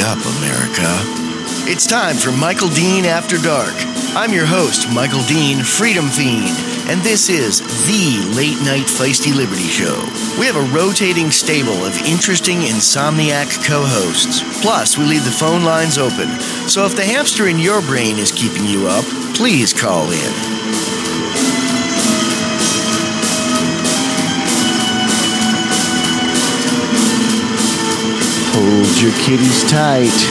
up, America. It's time for Michael Dean After Dark. I'm your host, Michael Dean, Freedom Fiend, and this is the Late Night Feisty Liberty Show. We have a rotating stable of interesting insomniac co-hosts. Plus, we leave the phone lines open, so if the hamster in your brain is keeping you up, please call in. Hold your kitties tight.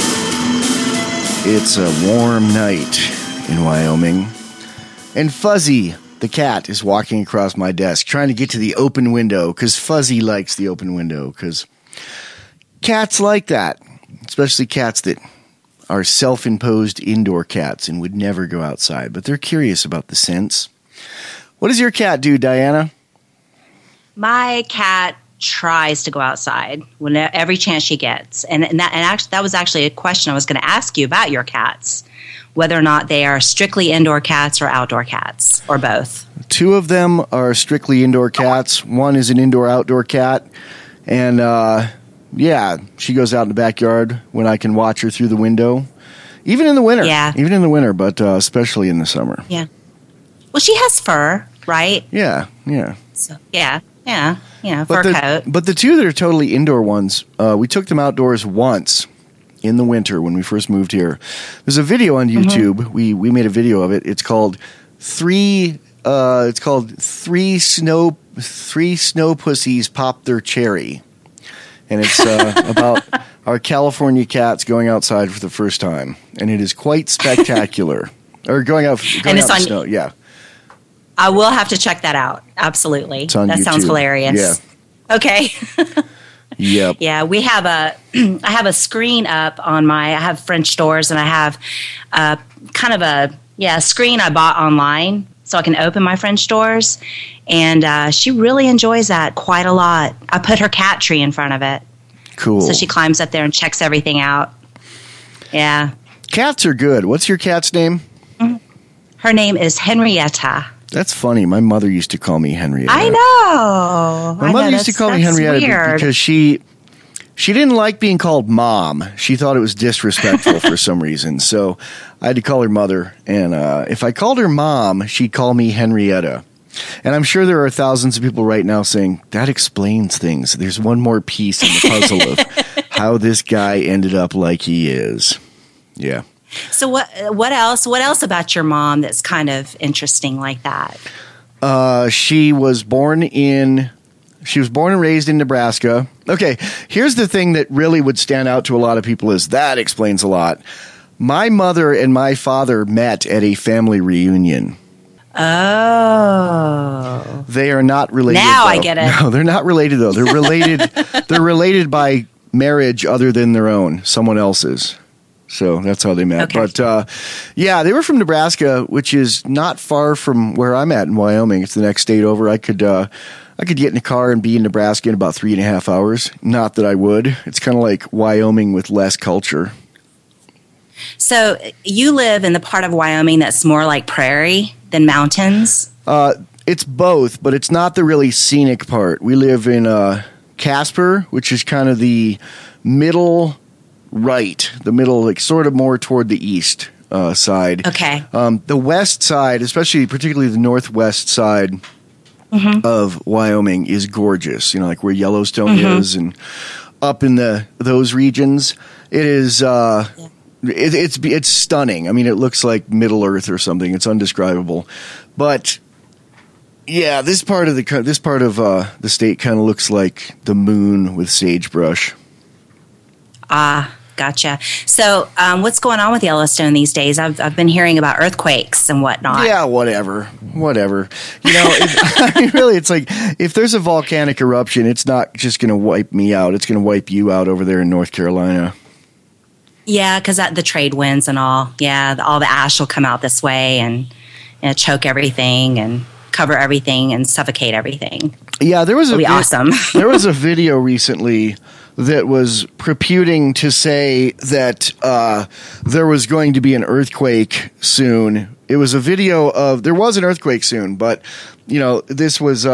It's a warm night in Wyoming. And Fuzzy, the cat, is walking across my desk trying to get to the open window because Fuzzy likes the open window because cats like that, especially cats that are self-imposed indoor cats and would never go outside, but they're curious about the scents. What does your cat do, Diana? My cat tries to go outside every chance she gets, and that was actually a question I was going to ask you about your cats, whether or not they are strictly indoor cats or outdoor cats, or both. Two of them are strictly indoor cats. One is an indoor-outdoor cat, and she goes out in the backyard when I can watch her through the window, even in the winter. Yeah, even in the winter, but especially in the summer. Yeah. Well, she has fur, right? Yeah. So, yeah, fur coat. But the two that are totally indoor ones, we took them outdoors once in the winter when we first moved here. There's a video on YouTube. Mm-hmm. We made a video of it. It's called Three Snow Pussies Pop Their Cherry, and it's about our California cats going outside for the first time, and it is quite spectacular. Or going out in the snow. Yeah. I will have to check that out. Absolutely. It's on that YouTube. Sounds hilarious. Yeah. Okay. Yep. Yeah, I have a screen up on I have French doors, and I have kind of a screen I bought online so I can open my French doors, and she really enjoys that quite a lot. I put her cat tree in front of it. Cool. So she climbs up there and checks everything out. Yeah. Cats are good. What's your cat's name? Mm-hmm. Her name is Henrietta. That's funny. My mother used to call me Henrietta. I know. My mother used to call me Henrietta because she didn't like being called Mom. She thought it was disrespectful for some reason. So I had to call her Mother. And if I called her Mom, she'd call me Henrietta. And I'm sure there are thousands of people right now saying, that explains things. There's one more piece in the puzzle of how this guy ended up like he is. Yeah. So what else about your mom that's kind of interesting like that? She was born and raised in Nebraska. Okay, here's the thing that really would stand out to a lot of people is that explains a lot. My mother and my father met at a family reunion. Oh. They are not related. Now though. I get it. No, they're not related though. They're related they're related by marriage other than their own, someone else's. So that's how they met. Okay. But, they were from Nebraska, which is not far from where I'm at in Wyoming. It's the next state over. I could get in a car and be in Nebraska in about 3.5 hours. Not that I would. It's kind of like Wyoming with less culture. So you live in the part of Wyoming that's more like prairie than mountains? It's both, but it's not the really scenic part. We live in Casper, which is kind of the middle... Right, the middle, like sort of more toward the east side. Okay. The west side, particularly the northwest side of Wyoming, is gorgeous. You know, like where Yellowstone is, and up in those regions, it is. It's stunning. I mean, it looks like Middle Earth or something. It's indescribable, but. Yeah, this part of the state kind of looks like the moon with sagebrush. Gotcha. So, what's going on with Yellowstone these days? I've been hearing about earthquakes and whatnot. Yeah, whatever. You know, really, it's like if there's a volcanic eruption, it's not just going to wipe me out. It's going to wipe you out over there in North Carolina. Yeah, because the trade winds and all. Yeah, all the ash will come out this way and choke everything and cover everything and suffocate everything. Yeah, It'll be awesome. There was a video recently that was reputing to say that there was going to be an earthquake soon. It was a video of there was an earthquake soon, but you know this was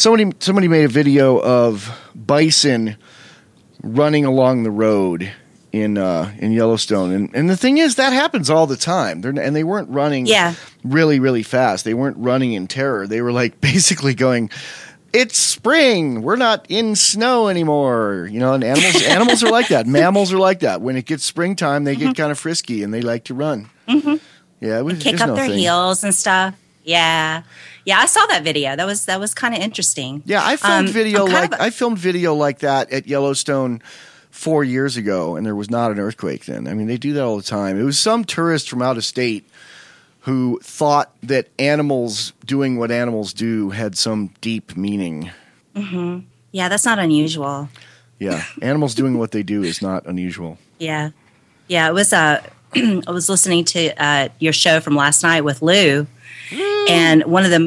somebody made a video of bison running along the road in Yellowstone, and the thing is that happens all the time. And they weren't running really, really fast. They weren't running in terror. They were like basically going, "It's spring. We're not in snow anymore." You know, and animals are like that. Mammals are like that. When it gets springtime, they get kind of frisky and they like to run. Mm-hmm. Yeah, it was kick up their heels and stuff. Yeah. Yeah, I saw that video. That was kind of interesting. Yeah, I filmed video like that at Yellowstone 4 years ago, and there was not an earthquake then. I mean, they do that all the time. It was some tourist from out of state who thought that animals doing what animals do had some deep meaning. Mm-hmm. Yeah, that's not unusual. Yeah, animals doing what they do is not unusual. Yeah. Yeah, it was I was listening to your show from last night with Lou, and one of the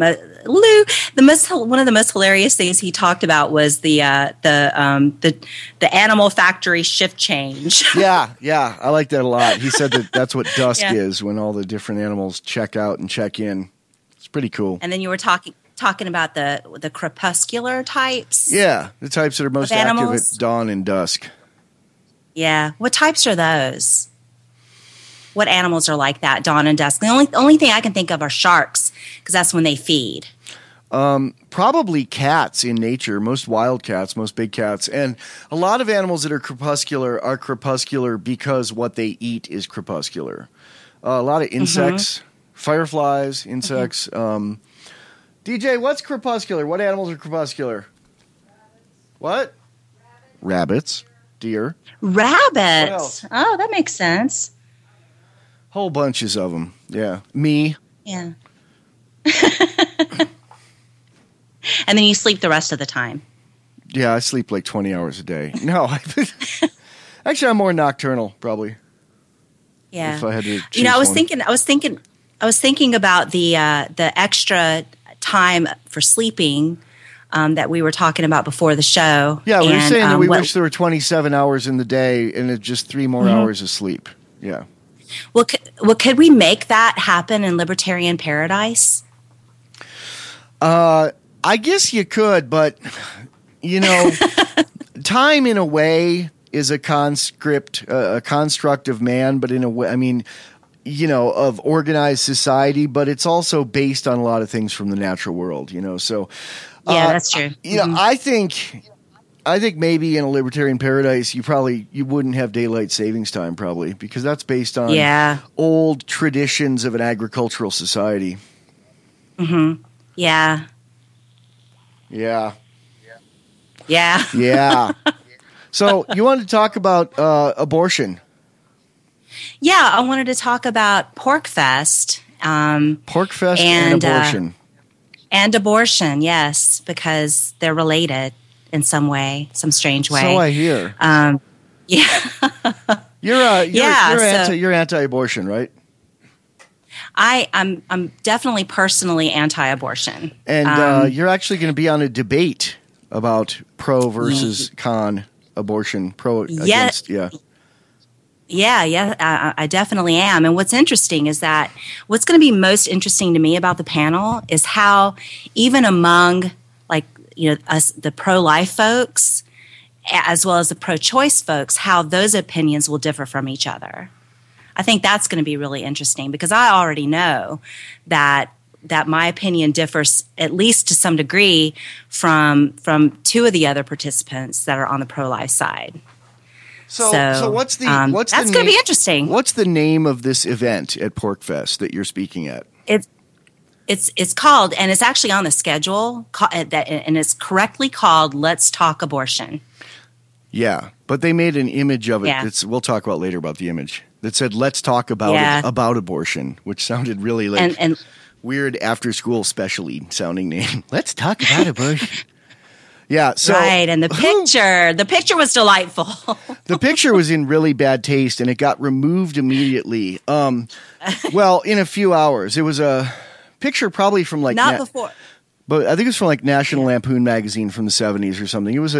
most hilarious things he talked about was the animal factory shift change. Yeah, I like that a lot. He said that's what dusk is, when all the different animals check out and check in. It's pretty cool. And then you were talking about the crepuscular types. Yeah, the types that are most active at dawn and dusk. Yeah, what types are those? What animals are like that, dawn and dusk? The only thing I can think of are sharks, because that's when they feed. Probably cats in nature, most wild cats, most big cats. And a lot of animals that are crepuscular because what they eat is crepuscular. A lot of insects, fireflies, insects. DJ, what's crepuscular? What animals are crepuscular? What? Rabbits. Deer. Rabbits. Oh, that makes sense. Whole bunches of them. Yeah. Me. Yeah. And then you sleep the rest of the time. Yeah, I sleep like 20 hours a day. No, actually, I'm more nocturnal, probably. Yeah. If I had to choose I was thinking about the extra time for sleeping that we were talking about before the show. Yeah, we were saying that we wish there were 27 hours in the day and it's just 3 more hours of sleep. Yeah. Well, could we make that happen in Libertarian Paradise? I guess you could, but, time in a way is a construct of man, but in a way, I mean, of organized society, but it's also based on a lot of things from the natural world, so. Yeah, that's true. I think maybe in a libertarian paradise, you wouldn't have daylight savings time probably, because that's based on old traditions of an agricultural society. Mm-hmm. Yeah. Yeah. Yeah. Yeah. So you wanted to talk about abortion. Yeah, I wanted to talk about PorcFest. PorcFest and abortion. And abortion, yes, because they're related in some way, some strange way. So I hear. Yeah. You're anti-abortion, right? I'm definitely personally anti-abortion. And you're actually going to be on a debate about pro versus con abortion, against, yeah. Yeah, I definitely am. And what's interesting is that what's going to be most interesting to me about the panel is how even among us, the pro-life folks, as well as the pro-choice folks, how those opinions will differ from each other. I think that's going to be really interesting because I already know that my opinion differs at least to some degree from 2 of the other participants that are on the pro-life side. So what's the that's going to be interesting. What's the name of this event at PorcFest that you're speaking at? It's called, and it's actually on the schedule, and it's correctly called "Let's Talk Abortion." Yeah, but they made an image of it. Yeah. We'll talk about later about the image that said "Let's talk about abortion," which sounded really like and weird after school specialty sounding name. Let's talk about abortion. Yeah, so right, and the picture was delightful. The picture was in really bad taste, and it got removed immediately. Well, in a few hours, it was a picture probably from before, but I think it was from National Lampoon magazine from the 70s or something. It was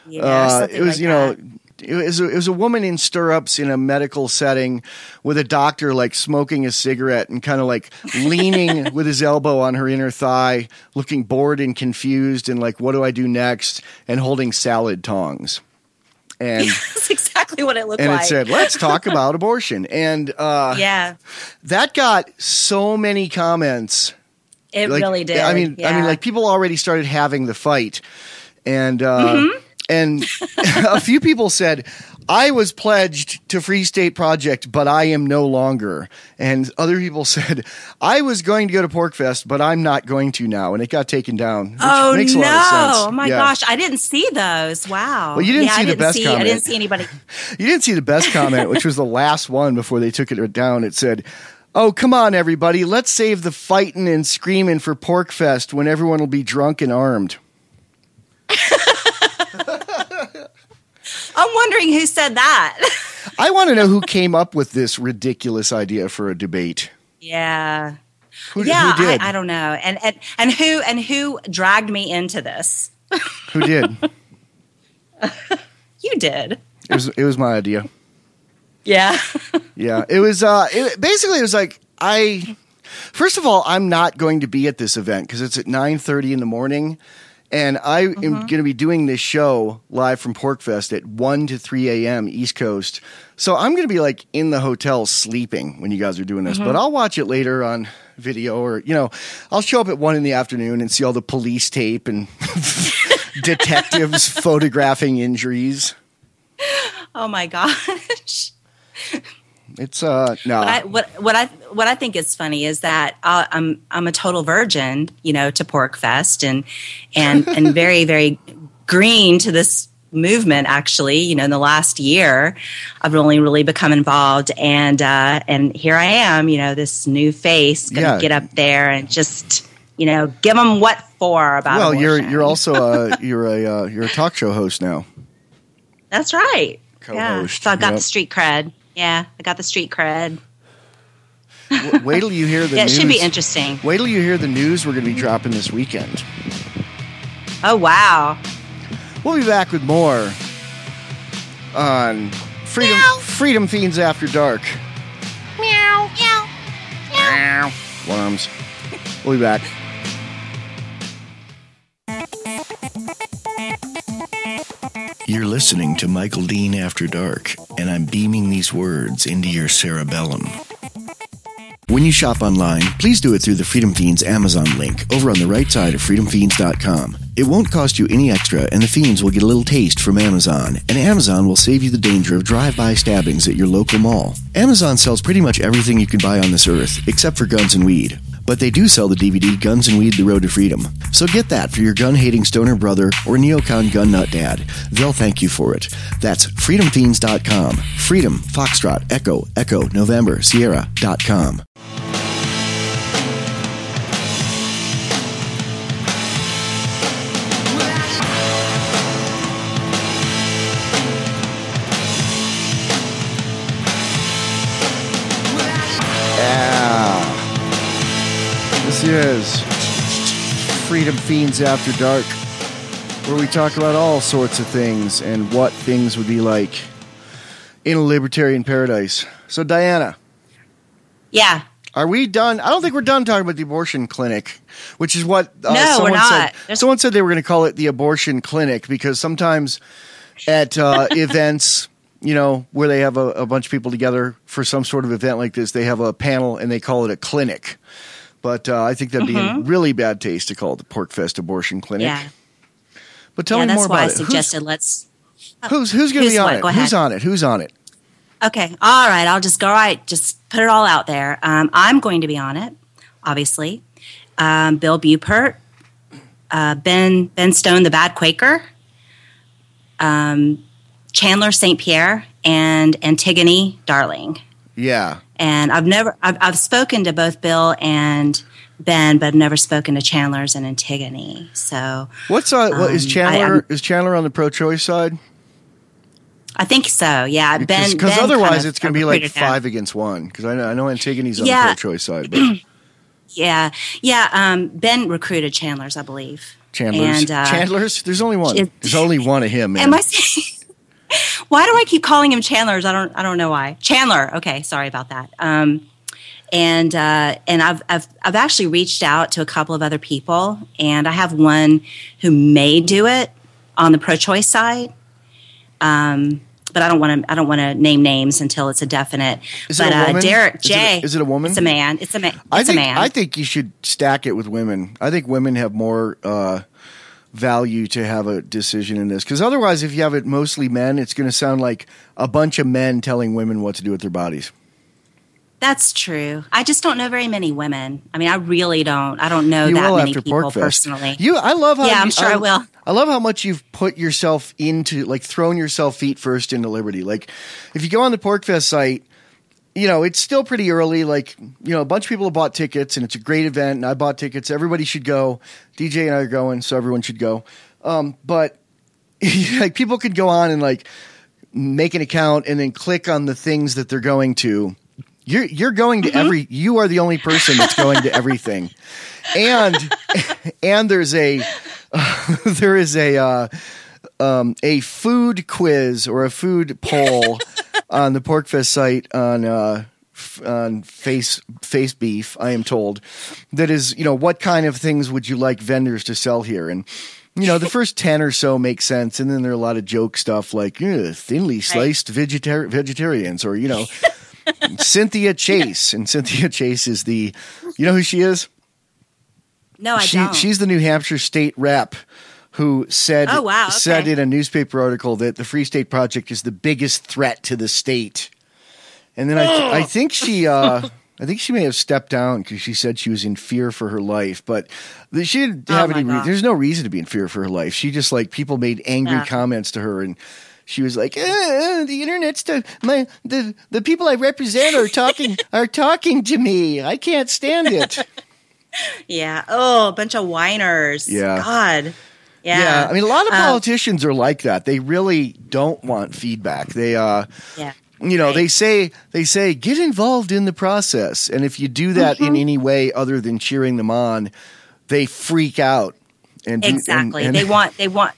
it was a woman in stirrups in a medical setting with a doctor smoking a cigarette and kind of leaning with his elbow on her inner thigh, looking bored and confused and what do I do next, and holding salad tongs. And that's exactly what it looked and like. it said, "Let's talk about abortion." And yeah, that got so many comments. it really did. I mean, like people already started having the fight, and and a few people said, "I was pledged to Free State Project, but I am no longer." And other people said, "I was going to go to PorcFest, but I'm not going to now." And it got taken down. Which makes a lot of sense. Oh my gosh, I didn't see those. Wow. Well, you didn't see the best comment. I didn't see anybody. You didn't see the best comment, which was the last one before they took it down. It said, "Oh, come on, everybody. Let's save the fighting and screaming for PorcFest when everyone will be drunk and armed." I'm wondering who said that. I want to know who came up with this ridiculous idea for a debate. Yeah. Who did? I don't know. And who dragged me into this? Who did? You did. It was my idea. Yeah. Yeah. It was basically it was like first of all, I'm not going to be at this event because it's at 9:30 in the morning. And I am going to be doing this show live from PorcFest at 1 to 3 a.m. East Coast. So I'm going to be like in the hotel sleeping when you guys are doing this. But I'll watch it later on video, or, I'll show up at 1 in the afternoon and see all the police tape and detectives photographing injuries. Oh my gosh. It's no. What I think is funny is that I'm a total virgin, to PorcFest and very, very green to this movement. Actually, in the last year, I've only really become involved, and here I am, this new face going to get up there and just give them what for about. Well, abortion. you're also you're a talk show host now. That's right. Co-host. Yeah. So I got the street cred. Yeah, I got the street cred. Wait till you hear the news. It should be interesting. Wait till you hear the news we're going to be dropping this weekend. Oh, wow. We'll be back with more on Freedom Fiends After Dark. Meow. Meow. Meow. Worms. We'll be back. You're listening to Michael Dean After Dark, and I'm beaming these words into your cerebellum. When you shop online, please do it through the Freedom Fiends Amazon link over on the right side of freedomfiends.com. It won't cost you any extra, and the Fiends will get a little taste from Amazon, and Amazon will save you the danger of drive-by stabbings at your local mall. Amazon sells pretty much everything you can buy on this earth, except for guns and weed. But they do sell the DVD Guns and Weed: The Road to Freedom. So get that for your gun-hating stoner brother or neocon gun nut dad. They'll thank you for it. That's freedomfiends.com. Freedom, Foxtrot, Echo, Echo, November, Sierra.com. This is Freedom Fiends After Dark, where we talk about all sorts of things and what things would be like in a libertarian paradise. So, Diana. Yeah. Are we done? I don't think we're done talking about the abortion clinic, which is what no, we're not. Someone said they were going to call it the abortion clinic because sometimes at events, where they have a bunch of people together for some sort of event like this, they have a panel and they call it a clinic. But I think that'd be in really bad taste to call it the PorcFest Abortion Clinic. Yeah. But tell me more about it. That's why I suggested let's... Who's going to be on it? Who's on it? Who's on it? Okay. All right. I'll just go just put it all out there. I'm going to be on it, obviously. Bill Bupert, Ben Stone, the Bad Quaker, Chandler St. Pierre, and Antigone Darling. Yeah. And I've spoken to both Bill and Ben, but I've never spoken to Chandler's and Antigone. So what's is Chandler? Is Chandler on the pro-choice side? I think so. Yeah, because otherwise it's going to be like 5 against 1. Because I know Antigone's on the pro-choice side. But. Yeah. Ben recruited Chandler's, I believe. Chandler's? There's only one. There's only one of him. Man. Am I saying? Why do I keep calling him Chandler's? I don't know why. Chandler. Okay, sorry about that. And I've actually reached out to a couple of other people, and I have one who may do it on the pro-choice side. But I don't want to name names until it's a definite. Is it a woman? Derek J. Is it a woman? It's a man. It's a man. I think you should stack it with women. I think women have more value to have a decision in this, because otherwise, if you have it mostly men, it's going to sound like a bunch of men telling women what to do with their bodies. That's true. I just don't know very many women. I mean, I really don't. I don't know that many people personally. I love how. Yeah, I'm sure I will. I love how much you've put yourself into, like, thrown yourself feet first into Liberty. Like, if you go on the PorcFest site, you know, it's still pretty early. Like, you know, a bunch of people have bought tickets, and it's a great event, and I bought tickets. Everybody should go. DJ and I are going, so everyone should go. But, like, people could go on and, like, make an account and then click on the things that they're going to. You're going to you are the only person that's going to everything. And there's a food quiz or a food poll on the PorcFest site on Face Beef, I am told, that is, you know, what kind of things would you like vendors to sell here? And, you know, the first 10 or so make sense, and then there are a lot of joke stuff like thinly sliced vegetarians, or, you know, Cynthia Chase. And Cynthia Chase is you know who she is? No, I don't. She's the New Hampshire state rep who said in a newspaper article that the Free State Project is the biggest threat to the state. And then I think she may have stepped down because she said she was in fear for her life. But she didn't have any. There's no reason to be in fear for her life. She just, like, people made angry comments to her, and she was like, the internet's the people I represent are talking to me. I can't stand it. Yeah. Oh, a bunch of whiners. Yeah. God. Yeah. I mean, a lot of politicians are like that. They really don't want feedback. They, you know, they say, get involved in the process. And if you do that in any way other than cheering them on, they freak out. And exactly. They want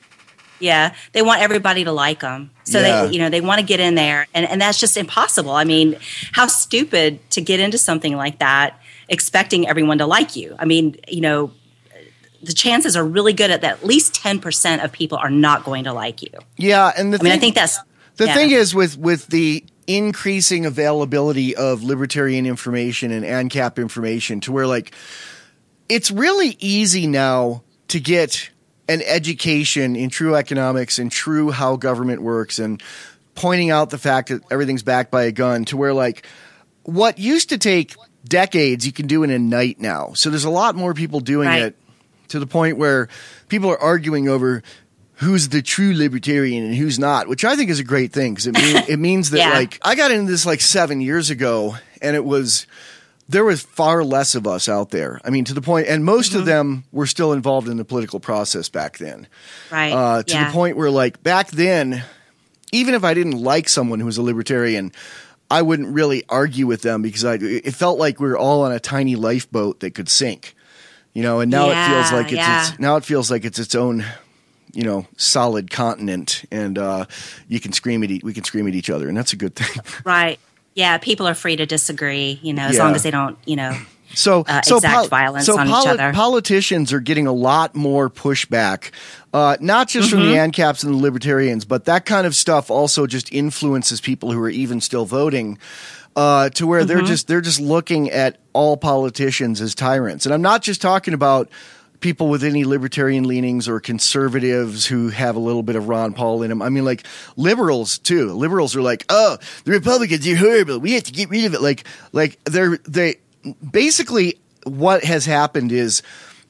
everybody to like them. So they want to get in there, and that's just impossible. I mean, how stupid to get into something like that, expecting everyone to like you. I mean, you know, the chances are really good that at least 10% of people are not going to like you. Yeah, and I think that's the thing is with the increasing availability of libertarian information and ANCAP information, to where, like, it's really easy now to get an education in true economics and true how government works, and pointing out the fact that everything's backed by a gun, to where, like, what used to take decades you can do in a night now. So there's a lot more people doing it, to the point where people are arguing over who's the true libertarian and who's not, which I think is a great thing, because it means that like, I got into this like 7 years ago, and there was far less of us out there. I mean, to the point, and most of them were still involved in the political process back then. Right. To the point where, like, back then, even if I didn't like someone who was a libertarian, I wouldn't really argue with them, because it felt like we were all on a tiny lifeboat that could sink. You know, and now it feels like it's its own, you know, solid continent, and we can scream at each other, and that's a good thing. Right. Yeah, people are free to disagree, you know, as long as they don't, you know, exact violence on each other. Politicians are getting a lot more pushback, not just from the ANCAPs and the libertarians, but that kind of stuff also just influences people who are even still voting, to where they're just looking at all politicians as tyrants. And I'm not just talking about people with any libertarian leanings or conservatives who have a little bit of Ron Paul in them. I mean, like, liberals too. Liberals are like, oh, the Republicans are horrible, we have to get rid of it. Like they basically, what has happened is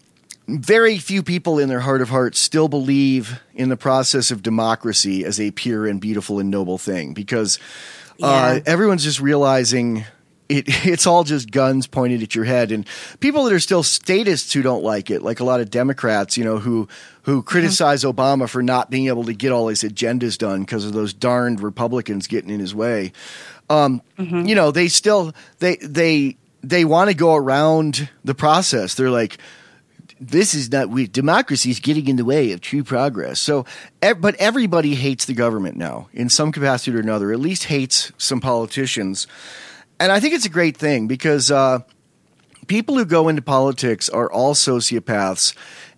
very few people in their heart of hearts still believe in the process of democracy as a pure and beautiful and noble thing, because everyone's just realizing it's all just guns pointed at your head. And people that are still statists who don't like it, like a lot of Democrats, you know, who criticize Obama for not being able to get all his agendas done because of those darned Republicans getting in his way. You know, they still they want to go around the process. They're like, this is not democracy is getting in the way of true progress. So, but everybody hates the government now in some capacity or another. At least hates some politicians. And I think it's a great thing, because people who go into politics are all sociopaths,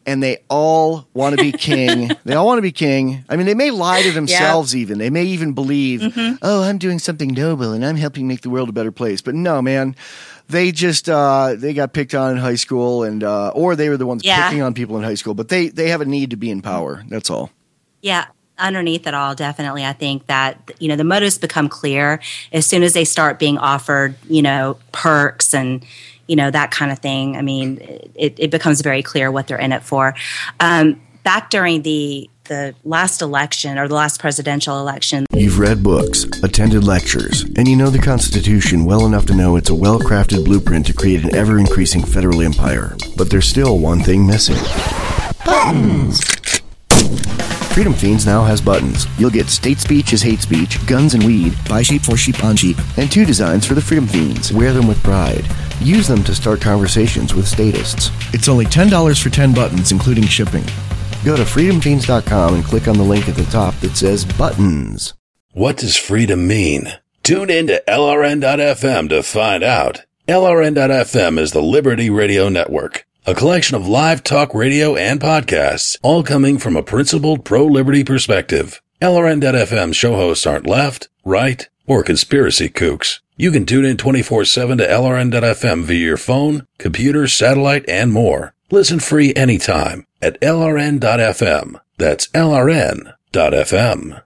and they all want to be king. They all want to be king. I mean, they may lie to themselves even. They may even believe, oh, I'm doing something noble and I'm helping make the world a better place. But no, man, they just they got picked on in high school, and or they were the ones picking on people in high school. But they have a need to be in power. That's all. Yeah. Underneath it all, definitely, I think that, the motives become clear as soon as they start being offered, perks and, that kind of thing. I mean, it becomes very clear what they're in it for. Back during the last election, or the last presidential election. You've read books, attended lectures, and you know the Constitution well enough to know it's a well-crafted blueprint to create an ever-increasing federal empire. But there's still one thing missing. Buttons! Freedom Fiends now has buttons. You'll get state speech is hate speech, guns and weed, buy sheep for sheep on sheep, and 2 designs for the Freedom Fiends. Wear them with pride. Use them to start conversations with statists. It's only $10 for 10 buttons, including shipping. Go to freedomfiends.com and click on the link at the top that says buttons. What does freedom mean? Tune in to LRN.FM to find out. LRN.FM is the Liberty Radio Network, a collection of live talk radio and podcasts, all coming from a principled pro-liberty perspective. LRN.FM show hosts aren't left, right, or conspiracy kooks. You can tune in 24/7 to LRN.FM via your phone, computer, satellite, and more. Listen free anytime at LRN.FM. That's LRN.FM.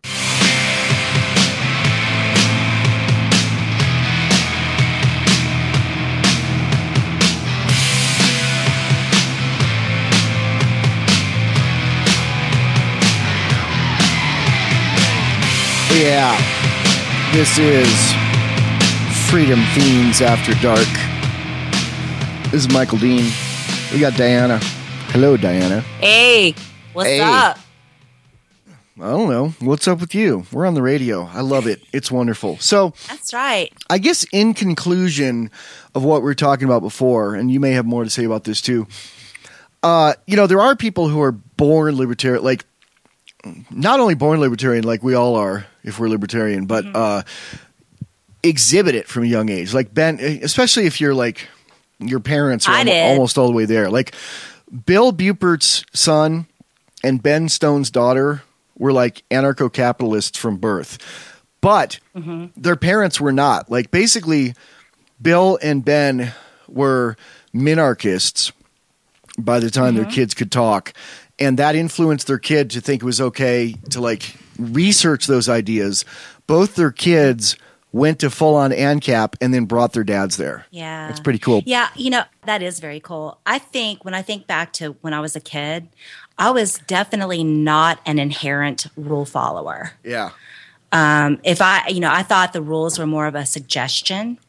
Yeah, this is Freedom Fiends After Dark. This is Michael Dean. We got Diana. Hello, Diana. Hey, what's up? I don't know. What's up with you? We're on the radio. I love it. It's wonderful. So that's right. I guess in conclusion of what we were talking about before, and you may have more to say about this too, there are people who are born libertarian, like not only born libertarian like we all are if we're libertarian, but exhibit it from a young age. Like Ben, especially if you're like your parents are almost all the way there. Like Bill Bupert's son and Ben Stone's daughter were like anarcho-capitalists from birth, but their parents were not. Like basically Bill and Ben were minarchists by the time their kids could talk. And that influenced their kid to think it was okay to like research those ideas. Both their kids went to full-on ANCAP and then brought their dads there. Yeah. That's pretty cool. Yeah, that is very cool. I think when I think back to when I was a kid, I was definitely not an inherent rule follower. Yeah. If I thought the rules were more of a suggestion.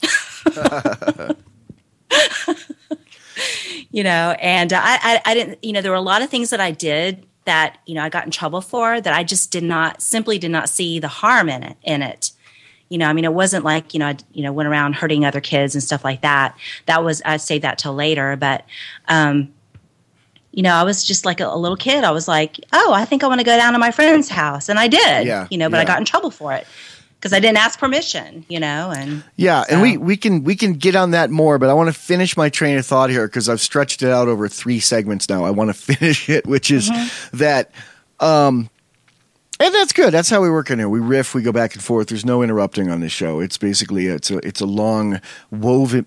And I didn't, there were a lot of things that I did that, I got in trouble for that I just did not see the harm in it. It wasn't like, I went around hurting other kids and stuff like that. I'd save that till later. But, I was just like a little kid. I was like, oh, I think I want to go down to my friend's house. And I did, but I got in trouble for it. Because I didn't ask permission, and we can get on that more, but I want to finish my train of thought here because I've stretched it out over 3 segments now. I want to finish it, which is that, and that's good. That's how we work in here. We riff, we go back and forth. There's no interrupting on this show. It's basically it's a long woven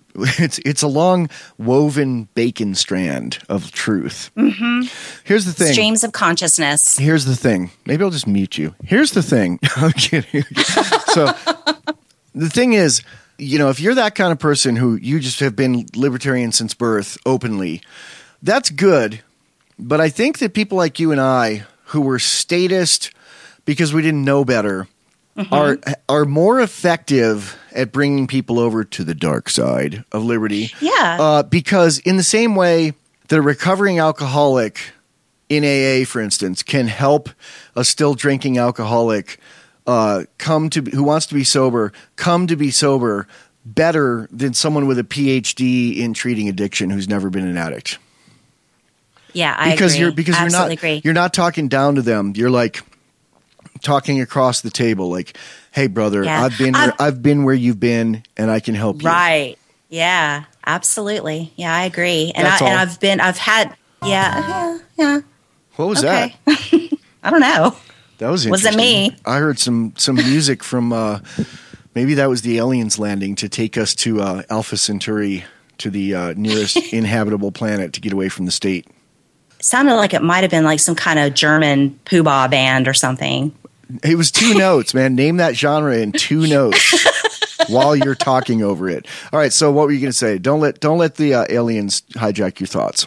bacon strand of truth. Here's the thing. Streams of consciousness. Here's the thing. Maybe I'll just mute you. Here's the thing. I'm kidding. So the thing is, if you're that kind of person who you just have been libertarian since birth openly, that's good. But I think that people like you and I who were statist because we didn't know better are more effective at bringing people over to the dark side of liberty. Yeah. Because in the same way that a recovering alcoholic in AA, for instance, can help a still drinking alcoholic who wants to be sober, come to be sober better than someone with a PhD in treating addiction who's never been an addict. Yeah, I agree. Because you're not talking down to them. You're like talking across the table, like, "Hey, brother, I've been where you've been, and I can help you." Right? Yeah, absolutely. Yeah, I agree. And I've had Yeah. What was that? I don't know. That was interesting. Wasn't me. I heard some music from maybe that was the aliens landing to take us to Alpha Centauri, to the nearest inhabitable planet to get away from the state. It sounded like it might have been like some kind of German poobah band or something. It was 2 notes, man. Name that genre in 2 notes while you're talking over it. All right, so what were you going to say? Don't let the aliens hijack your thoughts.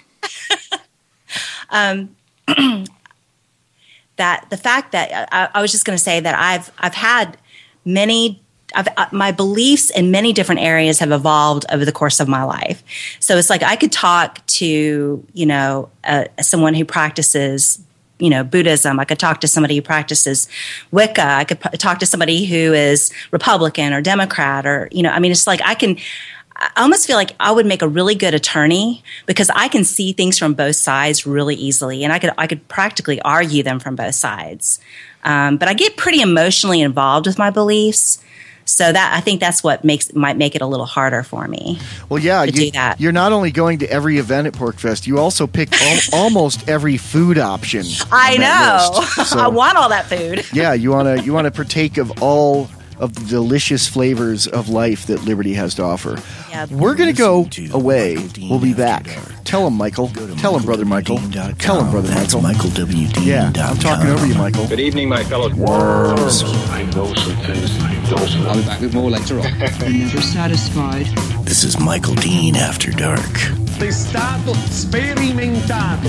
That the fact that I was just going to say that I've had many. My beliefs in many different areas have evolved over the course of my life. So it's like I could talk to, someone who practices, Buddhism. I could talk to somebody who practices Wicca. I could talk to somebody who is Republican or Democrat or, it's like I almost feel like I would make a really good attorney because I can see things from both sides really easily. And I could practically argue them from both sides. But I get pretty emotionally involved with my beliefs. So that I think that's what might make it a little harder for me. Well, yeah, to do that. You're not only going to every event at PorcFest, you also pick almost every food option. I know. So, I want all that food. Yeah, you want to partake of all of the delicious flavors of life that Liberty has to offer. Yep. We're going to go away. We'll be back. Tell him, Michael. Tell him, Brother Michael. Tell him, Brother Michael. MichaelWD.com. Yeah, I'm talking over you, Michael. Good evening, my fellow worms. I know some things I don't know. I'll be back with more later on. You're never satisfied. This is Michael Dean After Dark. È stato sperimentato.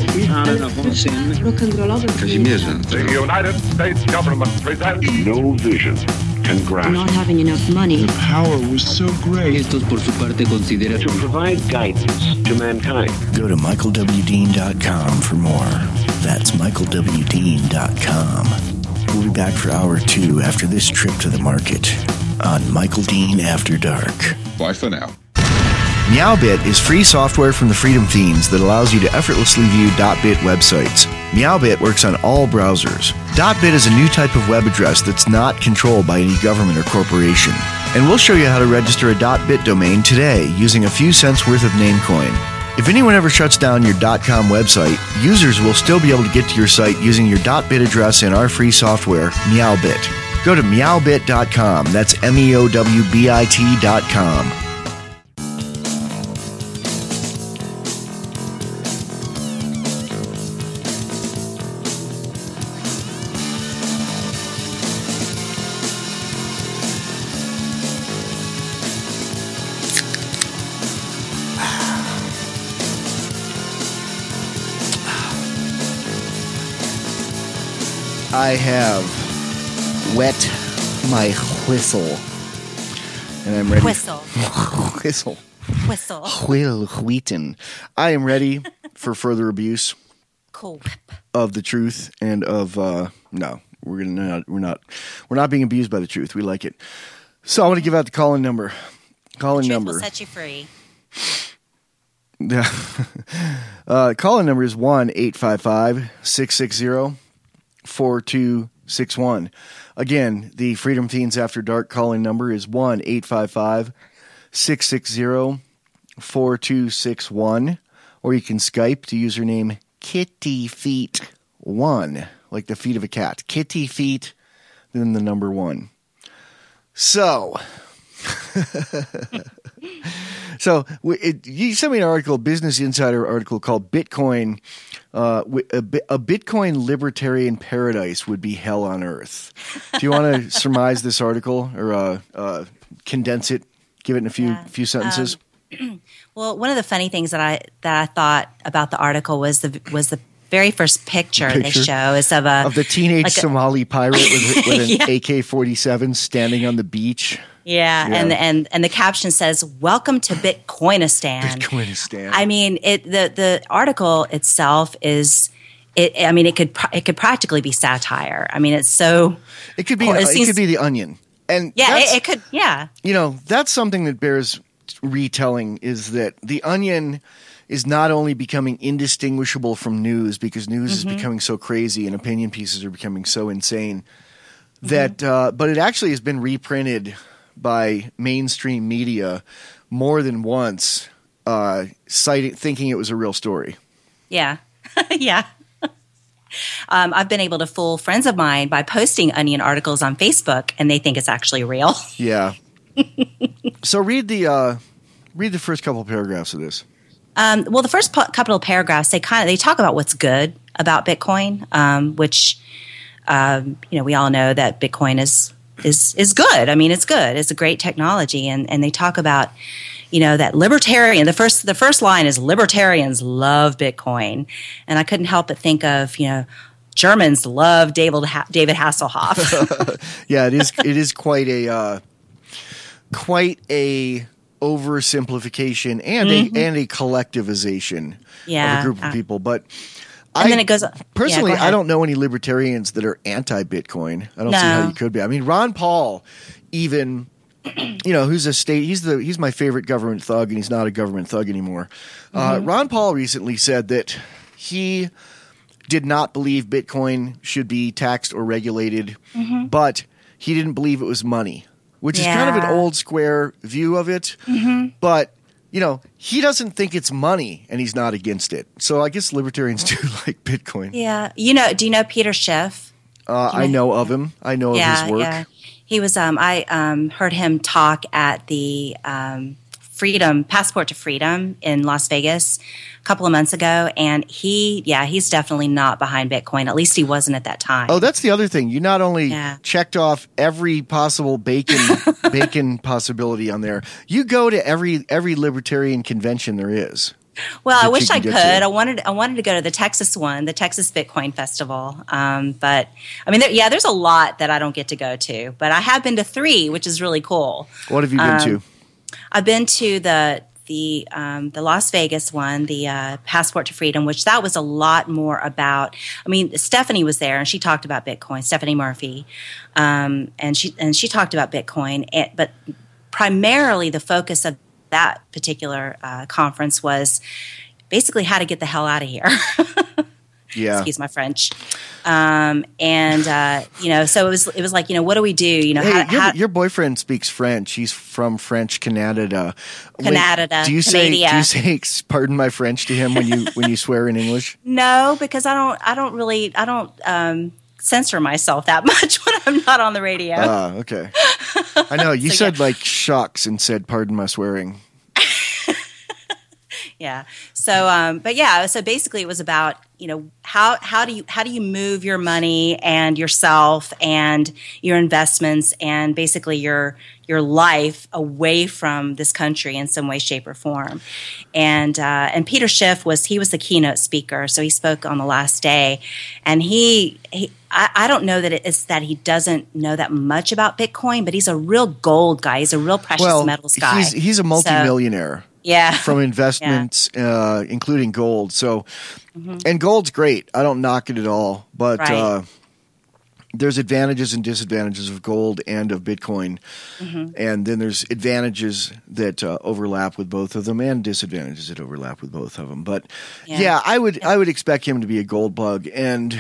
Rock and rollowy. The United States government presents no vision can grasp. Not having enough money. Power was so great. Estos por su parte considera To provide guidance to mankind. Go to michaelwdean.com for more. That's michaelwdean.com. We'll be back for hour 2 after this trip to the market on Michael Dean After Dark. Bye for now. Meowbit is free software from the Freedom Fiends that allows you to effortlessly view .bit websites. Meowbit works on all browsers. .bit is a new type of web address that's not controlled by any government or corporation. And we'll show you how to register a .bit domain today using a few cents worth of Namecoin. If anyone ever shuts down your .com website, users will still be able to get to your site using your .bit address in our free software, Meowbit. Go to meowbit.com. That's meowbit.com. I have wet my whistle, and I'm ready. Whistle. Whistle. Whistle. Wheaton. I am ready for further abuse Cool. of the truth and of no. We're not being abused by the truth. We like it. So I want to give out the call-in number. Call-in number will set you free. Yeah. Call-in number is 1-855-660-4261. Again, the Freedom Fiends After Dark calling number is 1-855-660-4261. Or you can Skype to username KittyFeet1, like the feet of a cat. Kitty Feet, then the number 1. So... So you sent me an article, Business Insider article called Bitcoin. A Bitcoin libertarian paradise would be hell on earth. Do you want to surmise this article or condense it? Give it in a few sentences. Well, one of the funny things that I thought about the article was the very first picture they show is of the teenage Somali pirate with an yeah. AK-47 standing on the beach. Yeah, and the caption says, "Welcome to Bitcoinistan." Bitcoinistan. I mean, the article itself is, it could practically be satire. I mean, it's so. It could be. It could be The Onion, and yeah, it could. Yeah, that's something that bears retelling is that The Onion is not only becoming indistinguishable from news because news is becoming so crazy and opinion pieces are becoming so insane that, but it actually has been reprinted by mainstream media more than once, thinking it was a real story. Yeah. Yeah. I've been able to fool friends of mine by posting Onion articles on Facebook, and they think it's actually real. Yeah. So read the first couple of paragraphs of this. Well, the first couple of paragraphs, they talk about what's good about Bitcoin, which we all know that Bitcoin is good. I mean, it's good. It's a great technology, and they talk about that libertarian. The first line is libertarians love Bitcoin, and I couldn't help but think of Germans love David Hasselhoff. Yeah, it is quite a oversimplification and a collectivization of a group of people. But then it goes personally. Yeah, I don't know any libertarians that are anti-Bitcoin. I don't see how you could be. I mean, Ron Paul, even he's my favorite government thug, and he's not a government thug anymore. Ron Paul recently said that he did not believe Bitcoin should be taxed or regulated, but he didn't believe it was money, which is kind of an old square view of it. But he doesn't think it's money, and he's not against it. So I guess libertarians do like Bitcoin. Yeah. Do you know Peter Schiff? I know of him. I know of his work. Yeah. He was. I heard him talk at the Passport to Freedom in Las Vegas a couple of months ago, and he's definitely not behind Bitcoin. At least he wasn't at that time. Oh, that's the other thing. You not only checked off every possible bacon possibility on there. You go to every libertarian convention there is. Well, I wish I could. I wanted to go to the Texas one, the Texas Bitcoin Festival. But I mean, there's a lot that I don't get to go to. But I have been to 3, which is really cool. What have you been to? I've been to the Las Vegas one, the Passport to Freedom, which that was a lot more about. I mean, Stephanie was there and she talked about Bitcoin. Stephanie Murphy, and she talked about Bitcoin, but primarily the focus of that particular conference was basically how to get the hell out of here. Yeah. Excuse my French. So it was like, what do we do? Your boyfriend speaks French. He's from French Canada. Canada. Do you say pardon my French to him when you swear in English? No, because I don't censor myself that much when I'm not on the radio. Okay. I know you said like shucks and said pardon my swearing. Yeah. So, so basically it was about, how do you move your money and yourself and your investments and basically your life away from this country in some way, shape, or form. And Peter Schiff was the keynote speaker. So he spoke on the last day, and I don't know that it's that he doesn't know that much about Bitcoin, but he's a real gold guy. He's a real precious metals guy. He's a multimillionaire. From investments, including gold. So, and gold's great. I don't knock it at all. But there's advantages and disadvantages of gold and of Bitcoin. And then there's advantages that overlap with both of them and disadvantages that overlap with both of them. But I would expect him to be a gold bug. And,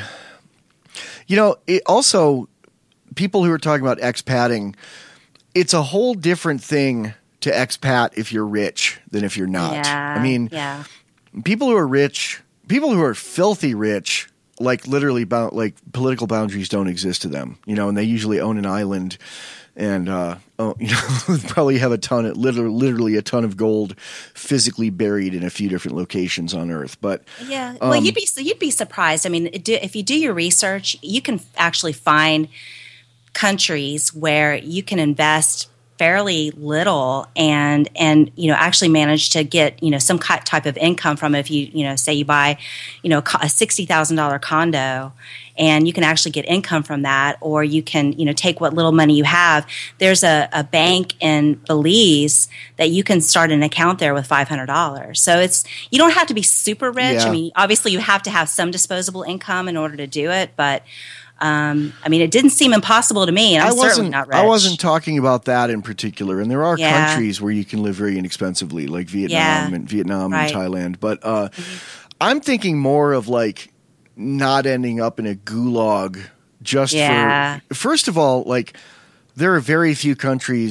it also, people who are talking about expatting, it's a whole different thing to expat if you're rich than if you're not. Yeah, I mean, people who are rich, people who are filthy rich, like literally like political boundaries don't exist to them, and they usually own an island and, probably have literally a ton of gold physically buried in a few different locations on Earth. But you'd be surprised. I mean, if you do your research, you can actually find countries where you can invest fairly little and actually manage to get some type of income from it. If you say you buy a $60,000 condo and you can actually get income from that, or you can take what little money you have. There's a bank in Belize that you can start an account there with $500. So you don't have to be super rich. I mean, obviously you have to have some disposable income in order to do it, but it didn't seem impossible to me, and I'm certainly not rich. I wasn't talking about that in particular. And there are countries where you can live very inexpensively, like Vietnam and Thailand. But I'm thinking more of like not ending up in a gulag just for – first of all, like there are very few countries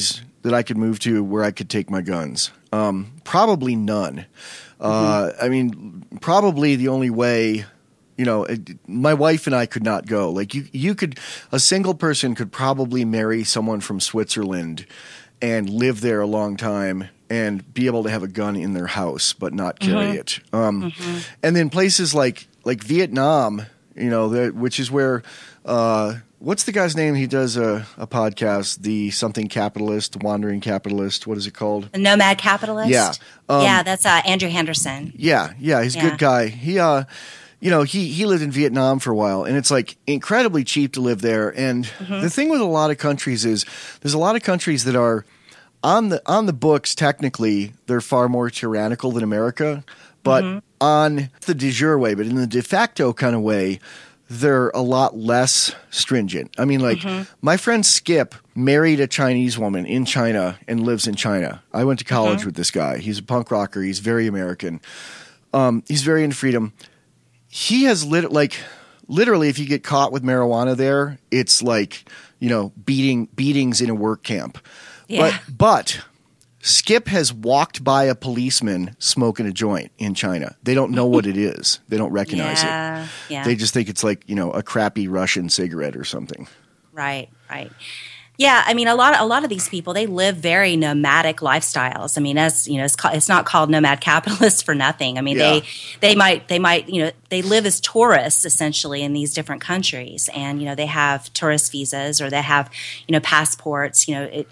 that I could move to where I could take my guns? Probably none. I mean, probably the only way, my wife and I could not go. Like a single person could probably marry someone from Switzerland and live there a long time and be able to have a gun in their house, but not carry it. And then places like Vietnam, which is where, what's the guy's name? He does a podcast, the something capitalist, wandering capitalist. What is it called? The Nomad Capitalist? Yeah. That's Andrew Henderson. Yeah. He's a good guy. He lived in Vietnam for a while, and it's like incredibly cheap to live there. And the thing with a lot of countries is there's a lot of countries that are on the books. Technically, they're far more tyrannical than America, but on the de jure way, but in the de facto kind of way, they're a lot less stringent. I mean, like my friend Skip married a Chinese woman in China and lives in China. I went to college with this guy. He's a punk rocker. He's very American. He's very into freedom. He has literally, if you get caught with marijuana there, it's like, beatings in a work camp. Yeah. But Skip has walked by a policeman smoking a joint in China. They don't know what it is. They don't recognize it. Yeah. They just think it's like, a crappy Russian cigarette or something. Right. Yeah, I mean, a lot of these people, they live very nomadic lifestyles. I mean, as you know, it's not called nomad capitalists for nothing. I mean, they might they live as tourists essentially in these different countries, and they have tourist visas or they have passports. They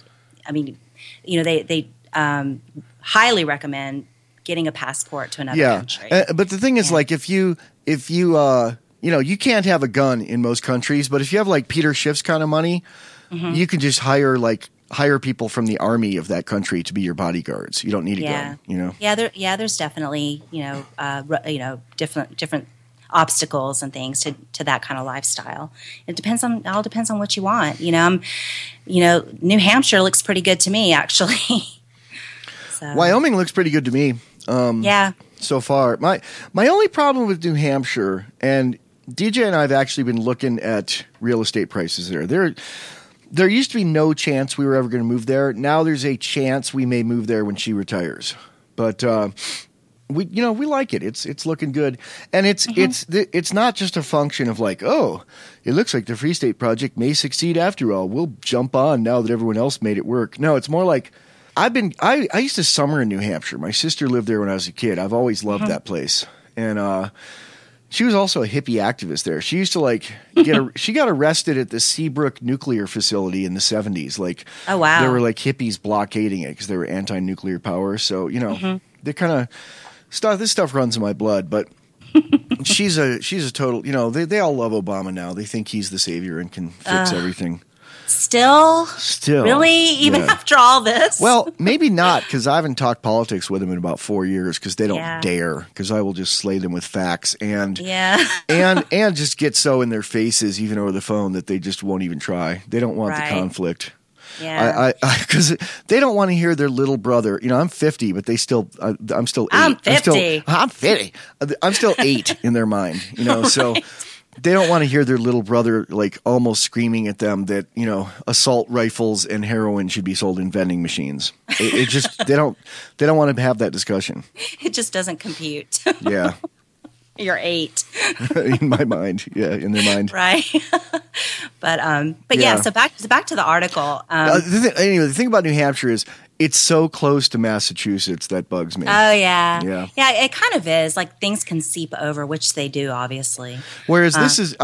highly recommend getting a passport to another country. But the thing is, like, if you you can't have a gun in most countries, but if you have like Peter Schiff's kind of money. You can just hire people from the army of that country to be your bodyguards. You don't need a gun, there's definitely different obstacles and things to that kind of lifestyle. It all depends on what you want. New Hampshire looks pretty good to me, actually. So. Wyoming looks pretty good to me. So far, my only problem with New Hampshire, and DJ and I have actually been looking at real estate prices there. There used to be no chance we were ever going to move there. Now there's a chance we may move there when she retires. But we like it. It's looking good, and it's not just a function of like, oh, it looks like the Free State Project may succeed after all. We'll jump on now that everyone else made it work. No, it's more like I used to summer in New Hampshire. My sister lived there when I was a kid. I've always loved that place, and she was also a hippie activist there. She used to she got arrested at the Seabrook nuclear facility in the 70s. Like, oh wow, there were like hippies blockading it because they were anti-nuclear power. So they kind of stuff. This stuff runs in my blood. But she's a total. They all love Obama now. They think he's the savior and can fix everything. Still, really, even after all this. Well, maybe not, because I haven't talked politics with them in about 4 years because they don't dare. Because I will just slay them with facts and and just get so in their faces, even over the phone, that they just won't even try. They don't want the conflict. Yeah, because they don't want to hear their little brother. I'm 50, but I'm still 8. I'm 50. I'm 50. I'm still 8 in their mind. So. They don't want to hear their little brother like almost screaming at them that assault rifles and heroin should be sold in vending machines. It just they don't want to have that discussion. It just doesn't compute. Yeah, you're 8 in my mind. Yeah, in their mind, right? but yeah. So back to the article. Anyway, the thing about New Hampshire is it's so close to Massachusetts that bugs me. Oh yeah. It kind of is. Like things can seep over, which they do, obviously. Whereas this is,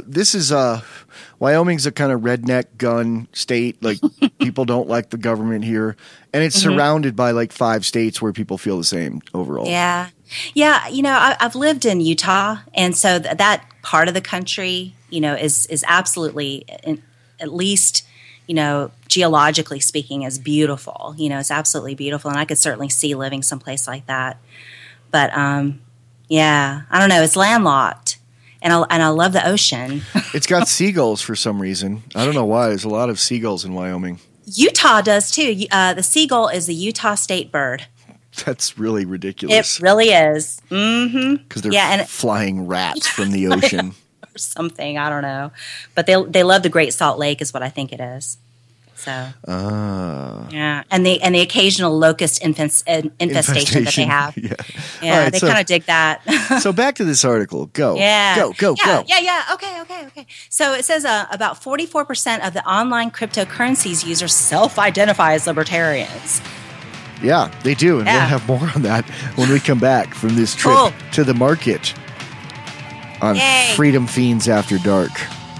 Wyoming's a kind of redneck gun state. Like people don't like the government here, and it's surrounded by like 5 states where people feel the same overall. Yeah. I've lived in Utah, and so that part of the country, is absolutely, at least, geologically speaking, is beautiful. It's absolutely beautiful, and I could certainly see living someplace like that. But I don't know. It's landlocked, and I love the ocean. It's got seagulls for some reason. I don't know why. There's a lot of seagulls in Wyoming. Utah does too. The seagull is the Utah state bird. That's really ridiculous. It really is. Mm-hmm. Because they're flying rats from the ocean. Or something. I don't know. But they love the Great Salt Lake is what I think it is. So, yeah, and the occasional locust infestation that they have. Yeah, right, they kind of dig that. So back to this article. Go. Yeah. Go. Yeah. Okay. So it says about 44% of the online cryptocurrencies users self-identify as libertarians. Yeah, they do, and we'll have more on that when we come back from this trip to the market on Freedom Fiends After Dark.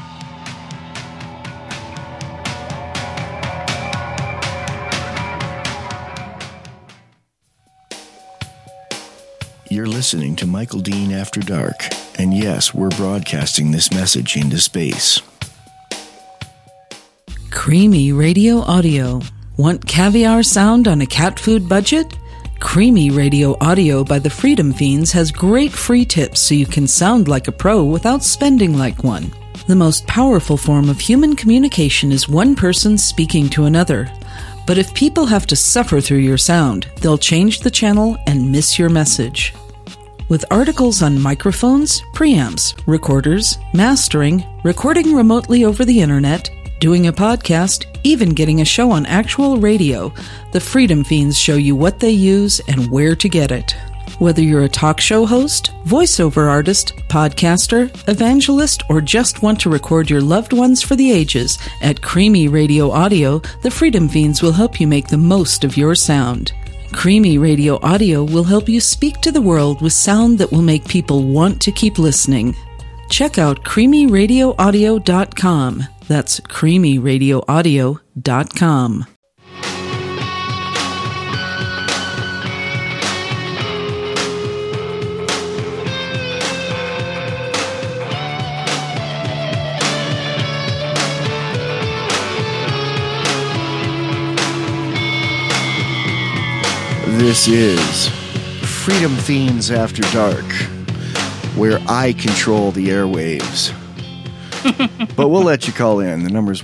You're listening to Michael Dean After Dark, and yes, we're broadcasting this message into space. Creamy Radio Audio. Want caviar sound on a cat food budget? Creamy Radio Audio by the Freedom Fiends has great free tips so you can sound like a pro without spending like one. The most powerful form of human communication is one person speaking to another. But if people have to suffer through your sound, they'll change the channel and miss your message. With articles on microphones, preamps, recorders, mastering, recording remotely over the internet, doing a podcast, even getting a show on actual radio, the Freedom Fiends show you what they use and where to get it. Whether you're a talk show host, voiceover artist, podcaster, evangelist, or just want to record your loved ones for the ages, at Creamy Radio Audio, the Freedom Fiends will help you make the most of your sound. Creamy Radio Audio will help you speak to the world with sound that will make people want to keep listening. Check out creamyradioaudio.com. That's creamyradioaudio.com. This is Freedom Fiends After Dark, where I control the airwaves. But we'll let you call in. The number's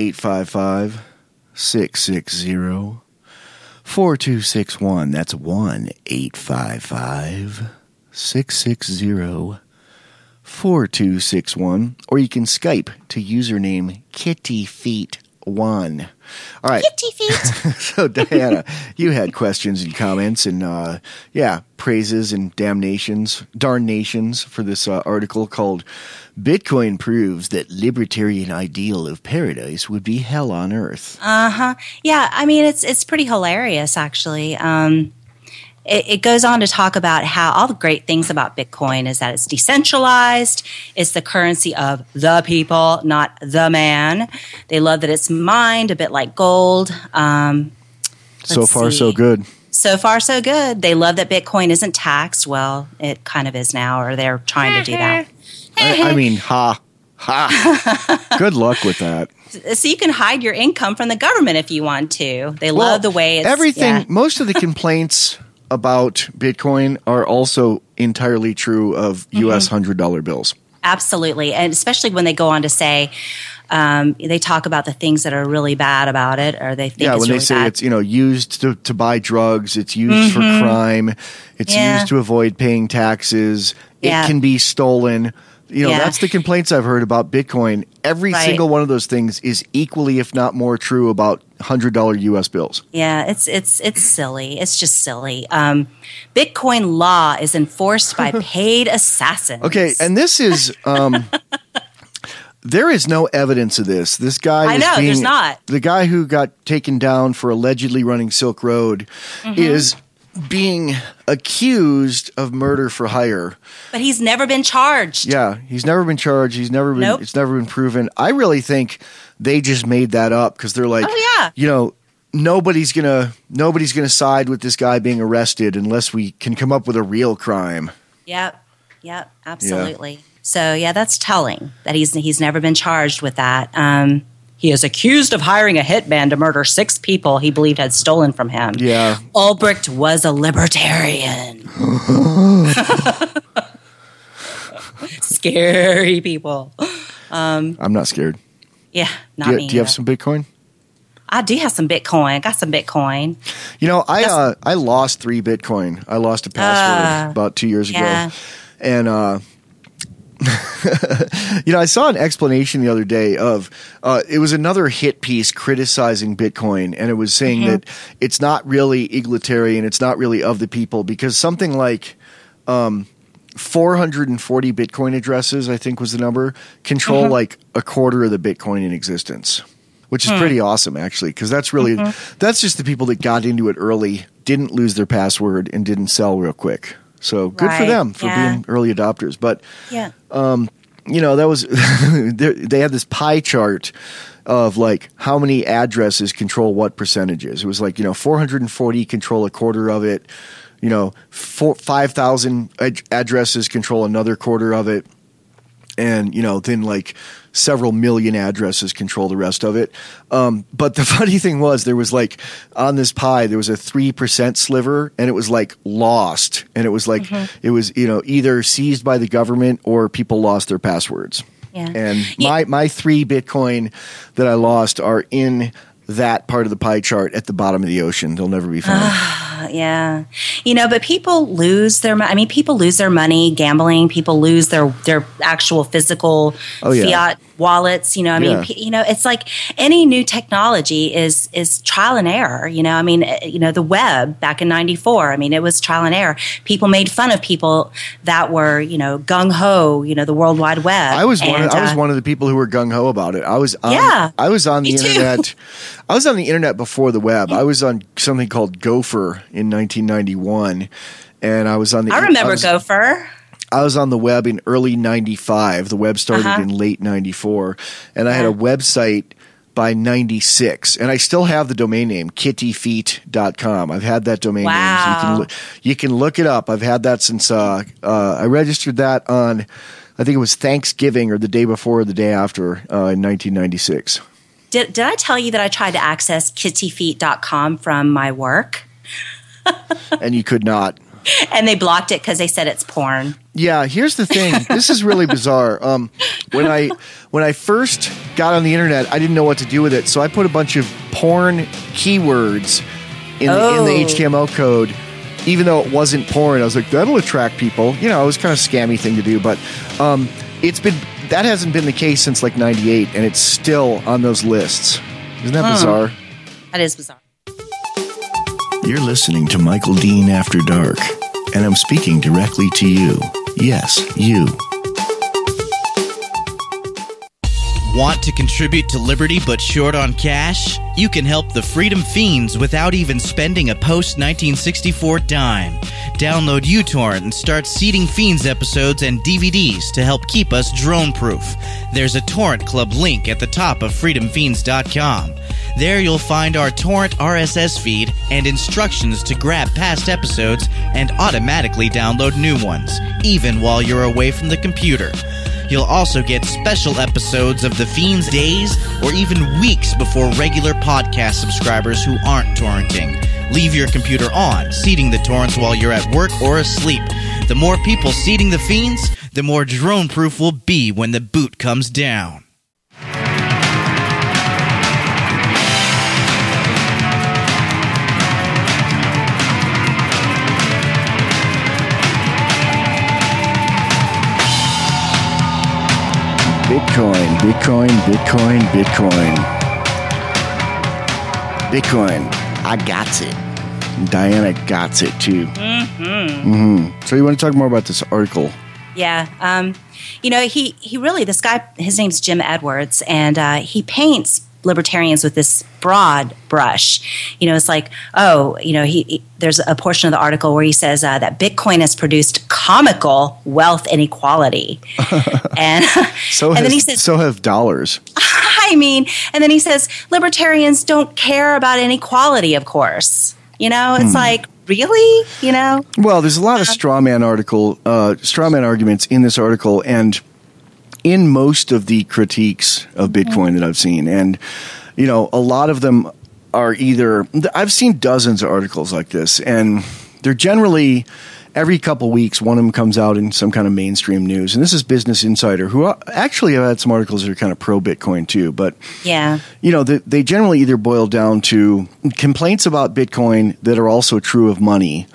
1-855-660-4261. That's 1-855-660-4261. Or you can Skype to username KittyFeet1. All right. Kitty feet. So, Diana, you had questions and comments and, praises and darnations for this article called Bitcoin Proves That Libertarian Ideal of Paradise Would Be Hell on Earth. Yeah, I mean, it's pretty hilarious, actually. It goes on to talk about how all the great things about Bitcoin is that it's decentralized, it's the currency of the people, not the man. They love that it's mined, a bit like gold. So far, so good. So far, so good. They love that Bitcoin isn't taxed. Well, it kind of is now, or they're trying to do that. I mean, ha. Good luck with that. So you can hide your income from the government if you want to. They love the way it's... Everything, most of the complaints about Bitcoin are also entirely true of U.S. $100 bills. Absolutely. And especially when they go on to say, they talk about the things that are really bad about it, or they think it's when really they say bad. It's used to buy drugs, it's used for crime, it's used to avoid paying taxes, it can be stolen. That's the complaints I've heard about Bitcoin. Every single one of those things is equally, if not more, true about $100 U.S. bills. Yeah, it's silly. It's just silly. Bitcoin law is enforced by paid assassins. Okay, and this is there is no evidence of this. This guy there's not. The guy who got taken down for allegedly running Silk Road is being accused of murder for hire. But he's never been charged. Yeah, he's never been charged. He's never been it's never been proven. I really think they just made that up because they're like, nobody's gonna side with this guy being arrested unless we can come up with a real crime. Yep, absolutely. Yeah. So that's telling that he's never been charged with that. He is accused of hiring a hitman to murder 6 people he believed had stolen from him. Yeah. Ulbricht was a libertarian. Scary people. I'm not scared. Yeah, not me. Do you have some Bitcoin? I do have some Bitcoin. I got some Bitcoin. I lost 3 Bitcoin. I lost a password about 2 years ago. And I saw an explanation the other day of it was another hit piece criticizing Bitcoin, and it was saying that it's not really egalitarian, it's not really of the people, because something like 440 Bitcoin addresses, I think was the number, control like a quarter of the Bitcoin in existence, which is pretty awesome, actually, because that's really that's just the people that got into it early, didn't lose their password, and didn't sell real quick. So good for them for being early adopters. But, that was they had this pie chart of like how many addresses control what percentages. It was like, 440 control a quarter of it. 5,000 addresses control another quarter of it. And, then like several million addresses control the rest of it. But the funny thing was there was like on this pie, there was a 3% sliver and it was like lost. And it was like, it was, either seized by the government or people lost their passwords. Yeah. And my 3 Bitcoin that I lost are in that part of the pie chart at the bottom of the ocean. They'll never be found. Yeah. But people lose their money. People lose their money gambling. People lose their actual physical fiat wallets. It's like any new technology is trial and error. The web back in '94. It was trial and error. People made fun of people that were, gung ho. The World Wide Web. I was one of the people who were gung ho about it. I was on the internet. I was on the internet before the web. I was on something called Gopher in 1991, and I was on the. I remember Gopher. I was on the web in early '95. The web started in late '94, and I had a website by '96, and I still have the domain name kittyfeet.com. I've had that domain name. So you can look it up. I've had that since I registered that on, I think it was Thanksgiving or the day before or the day after in 1996. Did I tell you that I tried to access kittyfeet.com from my work? And you could not. And they blocked it because they said it's porn. Yeah, here's the thing. This is really bizarre. When I first got on the internet, I didn't know what to do with it, so I put a bunch of porn keywords in the HTML code, even though it wasn't porn. I was like, that'll attract people. It was kind of a scammy thing to do, but that hasn't been the case since like '98, and it's still on those lists. Isn't that bizarre? That is bizarre. You're listening to Michael Dean After Dark, and I'm speaking directly to you. Yes, you. Want to contribute to Liberty but short on cash? You can help the Freedom Fiends without even spending a post-1964 dime. Download uTorrent and start seeding Fiends episodes and DVDs to help keep us drone-proof. There's a Torrent Club link at the top of freedomfiends.com. There you'll find our torrent RSS feed and instructions to grab past episodes and automatically download new ones, even while you're away from the computer. You'll also get special episodes of The Fiends days or even weeks before regular podcast subscribers who aren't torrenting. Leave your computer on, seeding the torrents while you're at work or asleep. The more people seeding The Fiends, the more drone-proof we'll be when the boot comes down. Bitcoin, Bitcoin, Bitcoin, Bitcoin. Bitcoin. I got it. Diana got it too. So you want to talk more about this article? Yeah. He really, this guy, his name's Jim Edwards, and he paints libertarians with this broad brush. It's like, there's a portion of the article where he says that Bitcoin has produced comical wealth inequality. And then he says, so have dollars. And then he says, libertarians don't care about inequality, of course. It's like, really? Well, there's a lot of straw man arguments in this article, and in most of the critiques of Bitcoin that I've seen. And, a lot of them are I've seen dozens of articles like this, and they're generally every couple weeks, one of them comes out in some kind of mainstream news. And this is Business Insider, who actually have had some articles that are kind of pro-Bitcoin too. But, they generally either boil down to complaints about Bitcoin that are also true of money,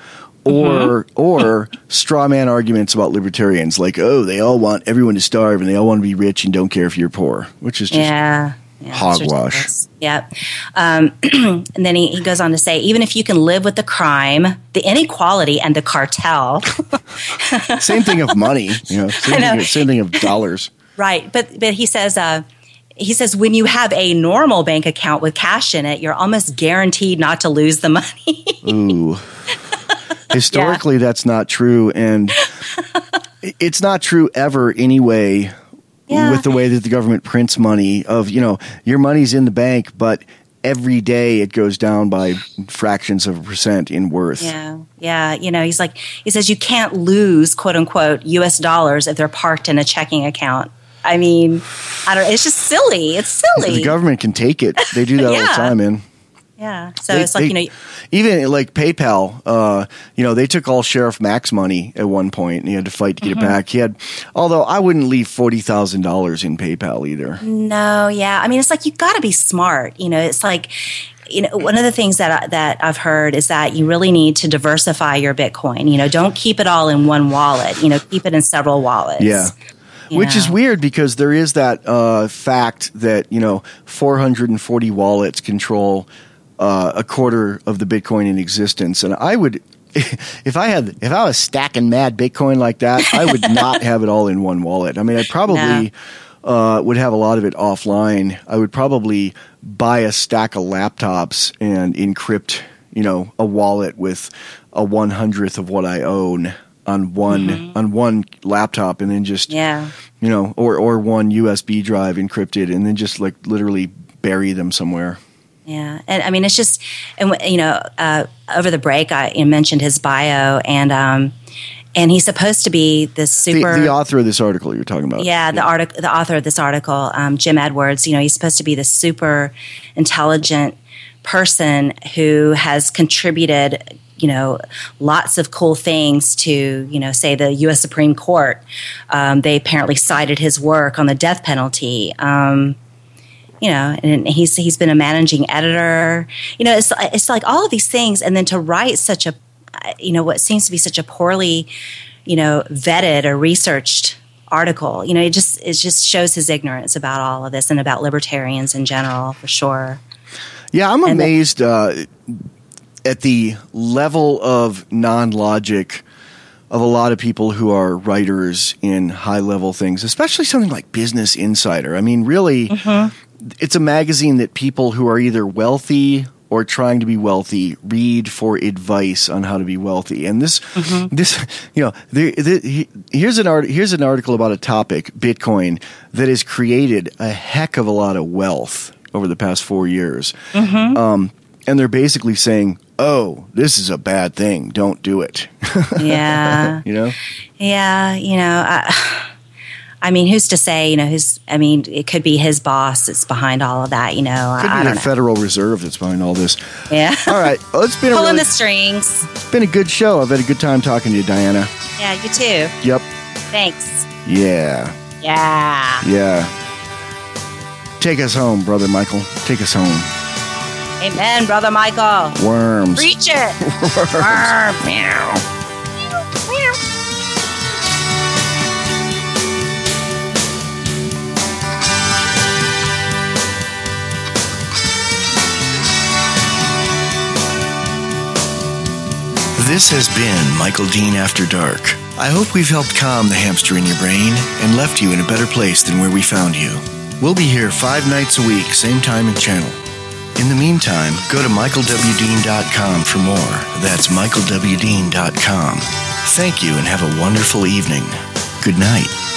or straw man arguments about libertarians, like, oh, they all want everyone to starve and they all want to be rich and don't care if you're poor, which is just hogwash. Yeah. And then he goes on to say, even if you can live with the crime, the inequality, and the cartel. Same thing of money, same thing of dollars. Right. But he says, when you have a normal bank account with cash in it, you're almost guaranteed not to lose the money. Ooh. Historically, that's not true. And it's not true ever anyway. Yeah. With the way that the government prints money of, your money's in the bank, but every day it goes down by fractions of a percent in worth. Yeah. Yeah. He says you can't lose, quote unquote, US dollars if they're parked in a checking account. I mean, it's just silly. It's silly. The government can take it. They do that all the time, man. Yeah. So it's like, even like PayPal, they took all Sheriff Mack's money at one point and he had to fight to get it back. Although I wouldn't leave $40,000 in PayPal either. No. Yeah. I mean, it's like, you got to be smart. It's like, one of the things that I've heard is that you really need to diversify your Bitcoin. Don't keep it all in one wallet, keep it in several wallets. Yeah. Which is weird because there is that fact that, 440 wallets control a quarter of the Bitcoin in existence. And I would, if I was stacking mad Bitcoin like that, I would not have it all in one wallet. I mean, I probably would have a lot of it offline. I would probably buy a stack of laptops and encrypt, a wallet with a 100th of what I own on one laptop, and then just or one USB drive encrypted, and then just like literally bury them somewhere. Yeah, and I mean, it's just, over the break I mentioned his bio, and he's supposed to be this super the author of this article you're talking about. Yeah, the author of this article, Jim Edwards. He's supposed to be this super intelligent person who has contributed, lots of cool things to, say the U.S. Supreme Court. They apparently cited his work on the death penalty. And he's been a managing editor. It's like all of these things, and then to write such a, what seems to be such a poorly, vetted or researched article. It just shows his ignorance about all of this and about libertarians in general, for sure. Yeah, I'm amazed at the level of non-logic of a lot of people who are writers in high-level things, especially something like Business Insider. I mean, really, it's a magazine that people who are either wealthy or trying to be wealthy read for advice on how to be wealthy. And here's an article about a topic, Bitcoin, that has created a heck of a lot of wealth over the past 4 years. And they're basically saying, oh, this is a bad thing. Don't do it. Yeah. Yeah. I mean, who's to say, it could be his boss that's behind all of that, Could be the Federal Reserve that's behind all this. Yeah. All right. Well, it's been pulling the strings. It's been a good show. I've had a good time talking to you, Diana. Yeah, you too. Yep. Thanks. Yeah. Yeah. Yeah. Take us home, Brother Michael. Take us home. Amen, Brother Michael. Worms. Preach it. Worms. Meow. This has been Michael Dean After Dark. I hope we've helped calm the hamster in your brain and left you in a better place than where we found you. We'll be here 5 nights a week, same time and channel. In the meantime, go to michaelwdean.com for more. That's michaelwdean.com. Thank you and have a wonderful evening. Good night.